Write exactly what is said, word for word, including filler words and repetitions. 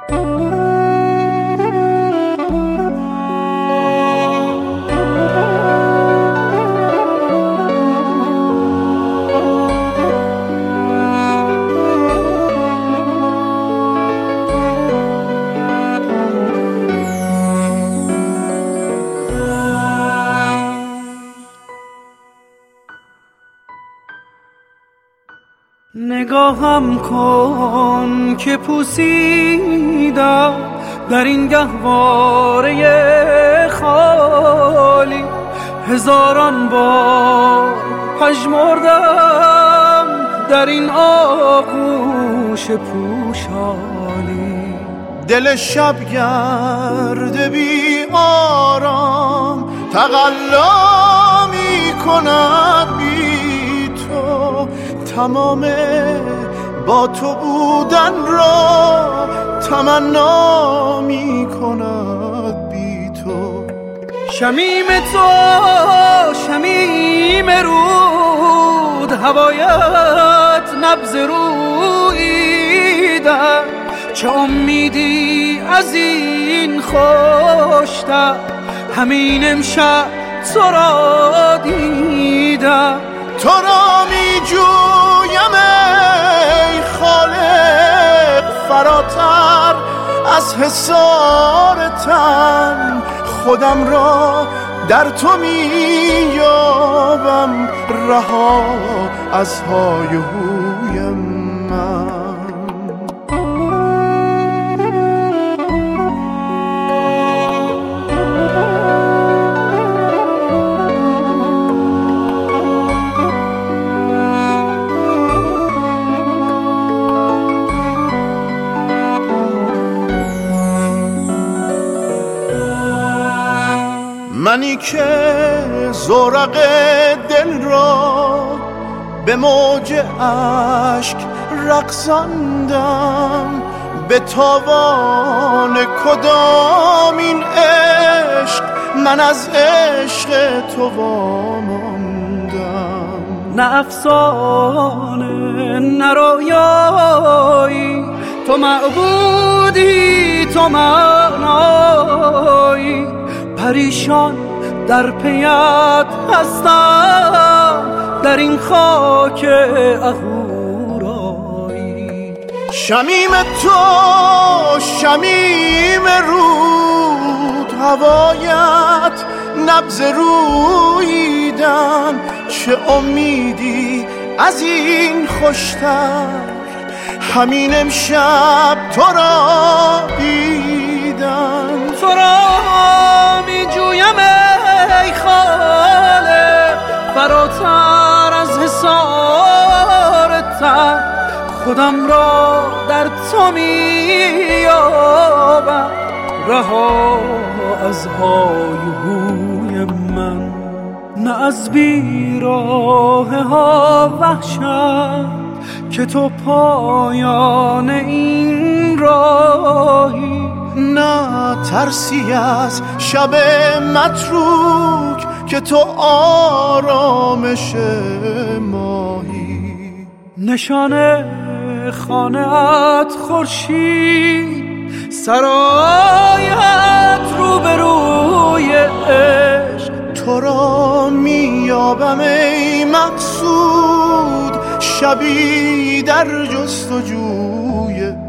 نگاهم کن که پوسیدم در این گهواره خالی، هزاران بار پژمردم در این آغوش پوشالی. دل شبگرد بی آرام تقلا می کند بی تو، تمام با تو بودن را تمنا می کند بی تو. شمیم تو شمیم رود، هوایت نبض روییدم، چه امیدی از این خوشتر همین امشب تو را دیدم. تو را می جویم ای خالق فراتر از حصار تن، خودم را در تو می یابم رها از های و هویم من. منی که زورق دل را به موج اشک رقصاندم، به تاوان کدام این عشق من از عشق تو واماندم. نه افسانه نه رویایی، تو معبودی تو معنایی، پریشان در پیت هستم در این خاک اهورایی. شمیم تو شمیم رود، هوایت نبض روییدن، چه امیدی از این خوشتر همین امشب تو را دیدم. تو را می جویم ای خالق فراتر از حصار تن، خودم را در تو می یابم رها از های هوی من. نه از بیراه ها وحشت که تو پایان این راهی، نه ترسی از شب متروک که تو آرامش ماهی. نشانه خانه‌ات خورشید، سرایت روبروی عشق، تو را میابم ای مقصود شبی در جستجوی